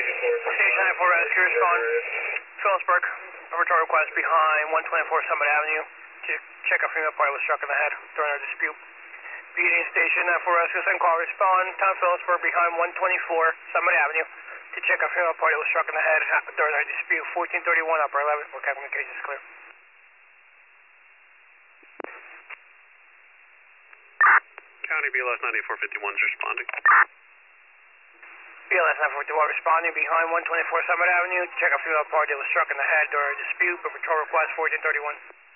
Station 94 Rescue, respond. Phillipsburg, a return request behind 124 Summit Avenue to check a female party was struck in the head during our dispute. Beating Station 94 Rescue, send call, respond. Town Phillipsburg behind 124 Summit Avenue to check a female party was struck in the head during our dispute. 1431 upper 11, for communications clear. County BLS 9451 is responding. BLS 941 responding behind 124 Summit Avenue. Check a female party that was struck in the head during a dispute. Patrol request 1431.